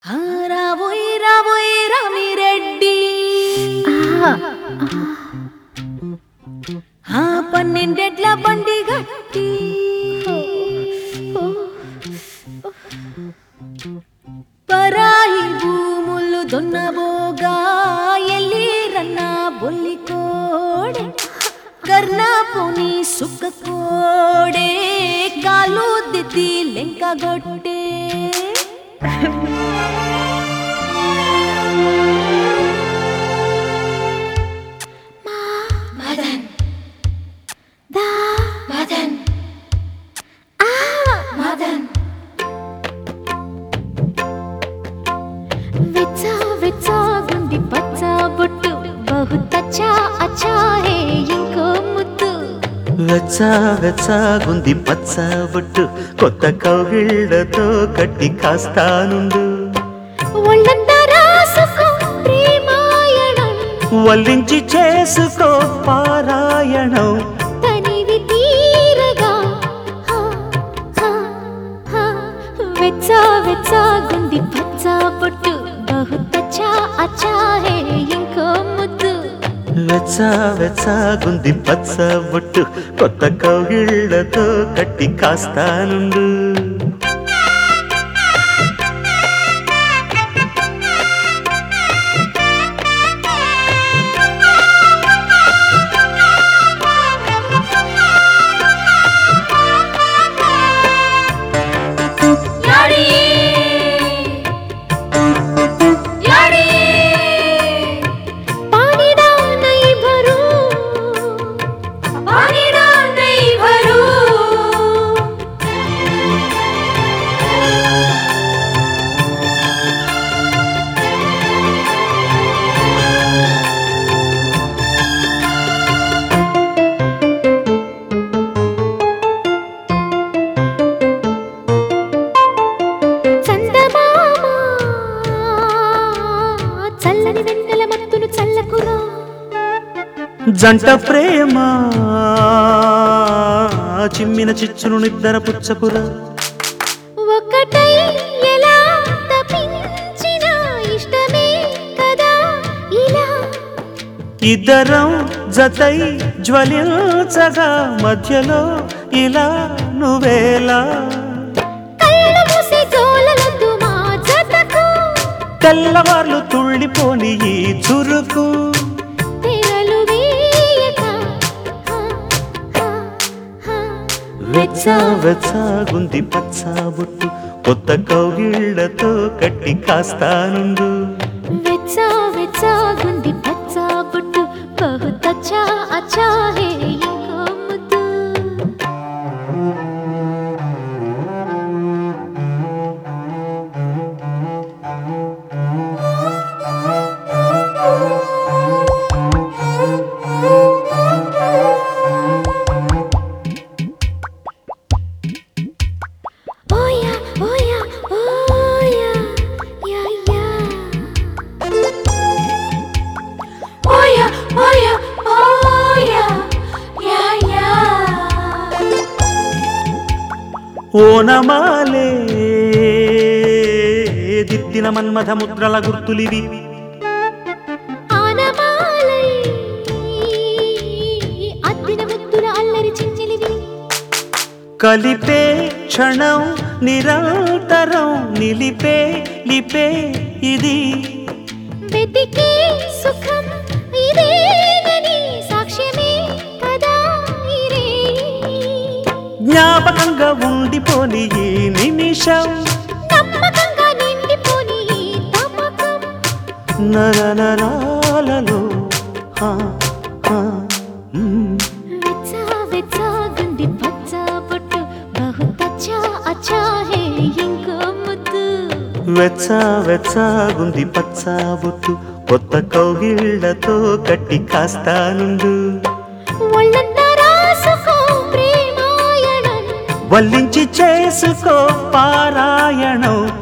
ఆ రావోయ్ రావోయ్ రామిరెడ్డి ఆ పన్నెండెడ్ల బండి గట్టి పరాయి భూములు దున్నబోగా ఎల్లిరన్న బొల్లికోడే కర్ణాపుని సుక్కకోడే కాలు దిద్ది లెంకగొట్టే మదన్ దా మదన్ ఆ మదన్ విచ్చా విచ్చా గుండి పచ్చా బొట్టు బహుత్ అచ్చా అచ్చా హే ఇంకో ముద్దు వెచ్చా వెచ్చా గుంది పచ్చ బొట్టు కొత్త కౌగిళ్ళతో కట్టి కాస్తానుండు ఒళ్ళంతా రాసుకో ప్రేమాయణం వల్లించి చేసుకో పారాయణం తనివి తీరగా హా, హా, హా. విచ్చా విచ్చా గుండి పచ్చా బొట్టు బహుత్ అచ్చా అచ్చా హే ఇంకో ముద్దు వెచ్చా వెచ్చా గుంది పచ్చ బొట్టు కొత్త కౌగిళ్ళతో కట్టి కాస్తానుండు యాడి యాడి పానిడా నై భరు పానిడా నై భరు చందమామ చల్లని వెన్నెల మత్తును చల్లకురా జంట ప్రేమ చిమ్మిన చిచ్చును నిద్దర పుచ్చకురా ఒకటై ఎలా తపించిన ఇష్టమే కదా ఇలా ఇద్దరం జతై జ్వలించగా మధ్యలో ఇలా నువ్వేలా కళ్ళు మూసి జోలలొద్దు మా జతకు తెల్లవార్లు తుళ్ళిపోని ఈ చురుకు తెరలు వేయక హా, హా, హా. వెచ్చా వెచ్చా గుంది పచ్చా బొట్టు కొత్త కౌగిళ్ళతో కట్టి కాస్తానుండు వెచ్చా వెచ్చా గుండి పచ్చా బొట్టు బహుత్ అచ్చా అచ్చా హే ఇంకో ముద్దు ఓయా ఓయా ఓయా యా యా ఓయా ఓయా ఓయా యా యా ఓనమాలే దిద్దిన మన్మథ ముద్రల గుర్తులివి ఆనమాలై అద్దిన ముద్దుల అల్లరి చించిలివి కలిపే క్షణం నిరంతరం నిలిపే లిపే ఇది వెతికే సుఖం ఇదేనని సాక్ష్యమే కదా ఇరే జ్ఞాపకంగా ఉండిపోని ఈ నిమిషం నమ్మకంగా నిండిపోని ఈ తమకం నరనరాలలో హా, హా, వెచ్చా వెచ్చా గుండి పచ్చా బొట్టు బహుత్ అచ్చా అచ్చా హే ఇంకో ముద్దు వెచ్చా వెచ్చా గుంది పచ్చా బొట్టు కొత్త కౌగిళ్ళతో కట్టి కాస్తానుండు ఒళ్ళంతా రాసుకో ప్రేమాయణం వల్లించి చేసుకో పారాయణం